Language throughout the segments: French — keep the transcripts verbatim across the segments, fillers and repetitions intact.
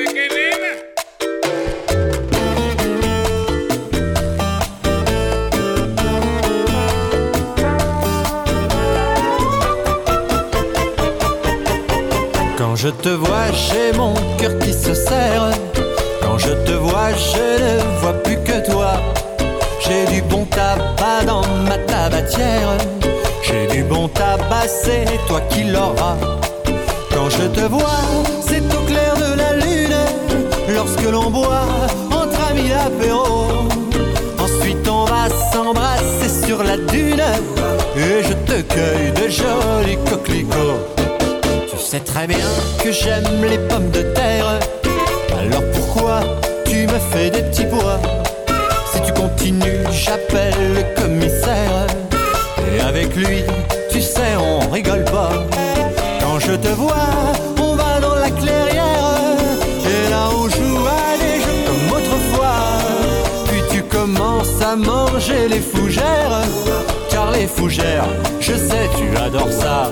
Quand je te vois, j'ai mon cœur qui se serre. Quand je te vois, je ne vois plus que toi. J'ai du bon tabac dans ma tabatière. J'ai du bon tabac, c'est toi qui l'auras. Quand je te vois, c'est au clair de la lune. Lorsque l'on boit entre amis l'apéro. Ensuite on va s'embrasser sur la dune. Et je te cueille de jolis coquelicots. Tu sais très bien que j'aime les pommes de terre. Alors pourquoi tu me fais des petits pois? Si tu continues, j'appelle le commissaire. Et avec lui, tu sais, on rigole pas. Quand je te vois, on va dans la clairière. Et là on joue à des jeux comme autrefois. Puis tu commences à manger les fougères. Car les fougères, je sais, tu adores ça.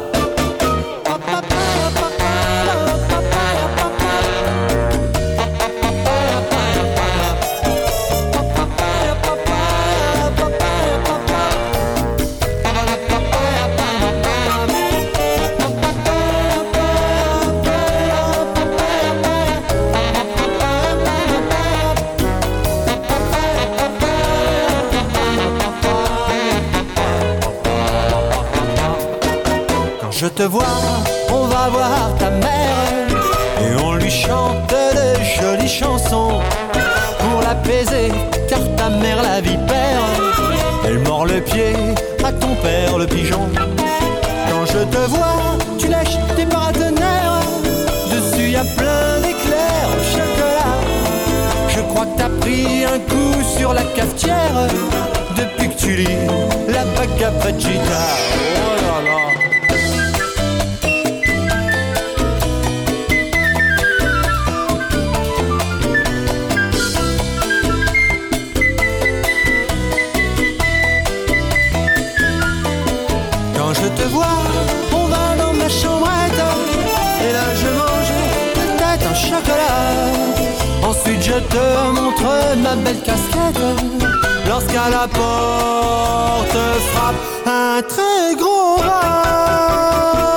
Je te vois, on va voir ta mère et on lui chante de jolies chansons pour l'apaiser, car ta mère la vipère, elle mord le pied à ton père le pigeon. Quand je te vois, tu lèches tes paratonnerres, dessus y a plein d'éclairs au chocolat. Je crois que t'as pris un coup sur la cafetière depuis que tu lis la Bhagavad Gita. Oh là là. Quand je te vois, on va dans ma chambrette. Et là je mange peut-être un chocolat. Ensuite je te montre ma belle casquette. Lorsqu'à la porte frappe un très gros rat.